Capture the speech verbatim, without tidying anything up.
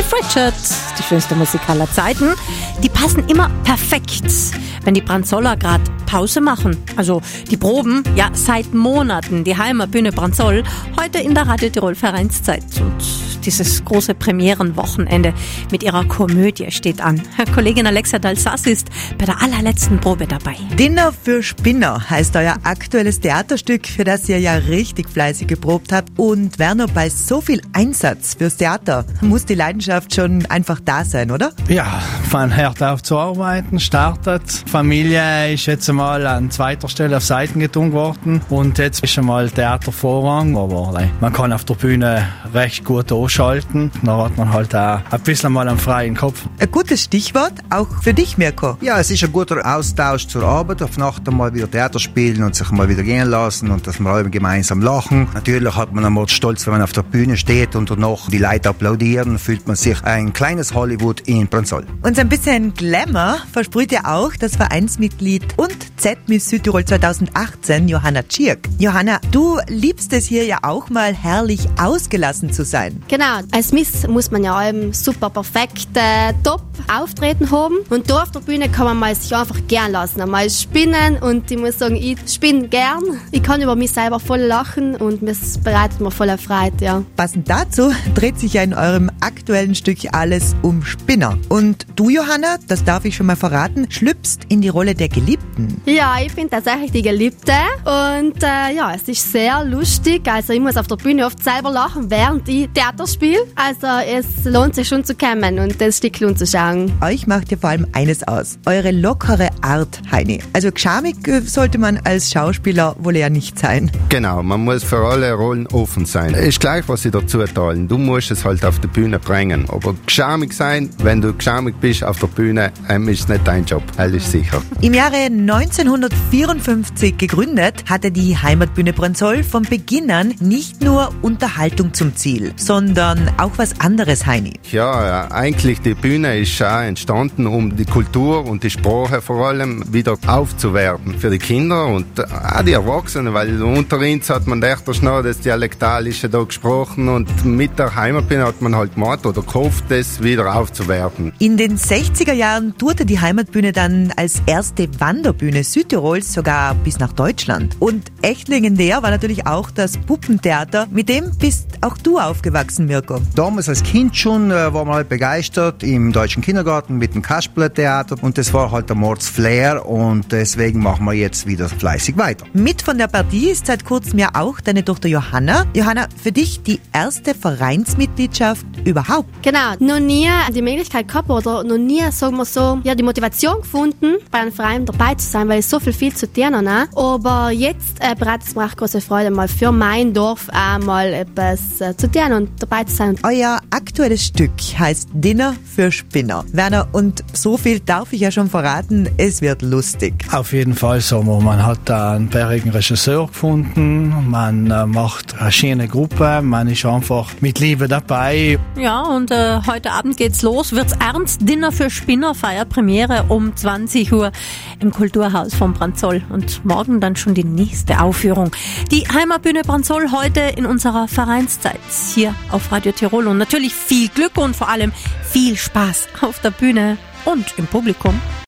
Cliff Richard, die schönste Musik aller Zeiten. Die passen immer perfekt, wenn die Branzoller gerade Pause machen. Also die Proben, ja seit Monaten, die Heimatbühne Branzoll, heute in der Radio Tirol Vereinszeit. Und dieses große Premierenwochenende mit ihrer Komödie steht an. Kollegin Alexa Dalsas ist bei der allerletzten Probe dabei. Dinner für Spinner heißt euer aktuelles Theaterstück, für das ihr ja richtig fleißig geprobt habt. Und Werner, bei so viel Einsatz fürs Theater muss die Leidenschaft schon einfach da sein, oder? Ja, man hört auf zu arbeiten, startet. Familie ist jetzt einmal an zweiter Stelle auf Seiten getun worden und jetzt ist einmal Theater Vorrang. Aber man kann auf der Bühne recht gut ausschalten. Dann hat man halt auch ein bisschen mal einen freien Kopf. Ein gutes Stichwort, auch für dich, Mirko. Ja, es ist ein guter Austausch zur Arbeit. Auf Nacht einmal wieder Theater spielen und sich mal wieder gehen lassen und dass wir alle gemeinsam lachen. Natürlich hat man einmal Stolz, wenn man auf der Bühne steht und danach die Leute applaudieren, fühlt man sich ein kleines Hollywood in Branzoll. Und so ein bisschen Glamour versprüht ja auch das Vereinsmitglied und Z-Miss Südtirol zweitausendachtzehn, Johanna Tschirk. Johanna, du liebst es hier ja auch mal herrlich ausgelassen zu sein. Genau, als Miss muss man ja allem super perfekt, äh, top auftreten haben und da auf der Bühne kann man mal sich einfach gern lassen, mal spinnen und ich muss sagen, ich spinne gern. Ich kann über mich selber voll lachen und es bereitet mir voll Freude, ja. Passend dazu dreht sich ja in eurem aktuellen Stück alles um Spinner. Und du, Johanna, das darf ich schon mal verraten, schlüpfst in die Rolle der Geliebten. Ja, ich bin tatsächlich die Geliebte und äh, ja, es ist sehr lustig. Also ich muss auf der Bühne oft selber lachen, während ich Theater spiele. Also es lohnt sich schon zu kommen und das Stück lohnt zu schauen. Euch macht ja vor allem eines aus, eure lockere Art, Heini. Also geschamig sollte man als Schauspieler wohl ja nicht sein. Genau, man muss für alle Rollen offen sein. Ist gleich, was sie dazu teilen. Du musst es halt auf die Bühne bringen. Aber geschamig sein, wenn du geschamig bist auf der Bühne, ähm, ist nicht dein Job, ehrlich sicher. Im Jahre neunzehnhundertvierundfünfzig gegründet, hatte die Heimatbühne Branzoll von Beginn an nicht nur Unterhaltung zum Ziel, sondern auch was anderes, Heini. Ja, eigentlich die Bühne ist auch entstanden, um die Kultur und die Sprache vor allem wieder aufzuwerten für die Kinder und auch die Erwachsenen, weil unter uns hat man echt noch das Dialektalische da gesprochen und mit der Heimatbühne hat man halt gemacht oder gehofft, das wieder aufzuwerten. In den sechziger Jahren tourte die Heimatbühne dann als erste Wanderbühne Südtirols sogar bis nach Deutschland. Und echt legendär war natürlich auch das Puppentheater, mit dem bist auch du aufgewachsen, Mirko. Damals als Kind schon äh, war man halt begeistert im deutschen Kindergarten mit dem Kasperle-Theater und das war halt der Mordsflair und deswegen machen wir jetzt wieder fleißig weiter. Mit von der Partie ist seit kurzem ja auch deine Tochter Johanna. Johanna, für dich die erste Vereinsmitgliedschaft überhaupt? Genau, noch nie die Möglichkeit gehabt oder noch nie, sagen wir so, ja, die Motivation gefunden, bei einem Verein dabei zu sein, weil es so viel viel zu tun hat. Ne? Aber jetzt äh, bereitet es mir auch große Freude, mal für mein Dorf auch mal etwas äh, zu tun und dabei zu sein. Euer aktuelles Stück heißt Dinner für Spinner. Werner, und so viel darf ich ja schon verraten, es wird lustig. Auf jeden Fall so. Man hat da einen bärigen Regisseur gefunden, man äh, macht eine schöne Gruppe, man ist einfach mit Liebe dabei. Ja, und äh, heute Abend geht's los, wird's ernst. Dinner für Spinner, Feierpremiere um zwanzig Uhr im Kulturhaus von Branzoll und morgen dann schon die nächste Aufführung. Die Heimatbühne Branzoll heute in unserer Vereinszeit hier auf Radio Tirol und natürlich viel Glück und vor allem viel Spaß auf der Bühne und im Publikum.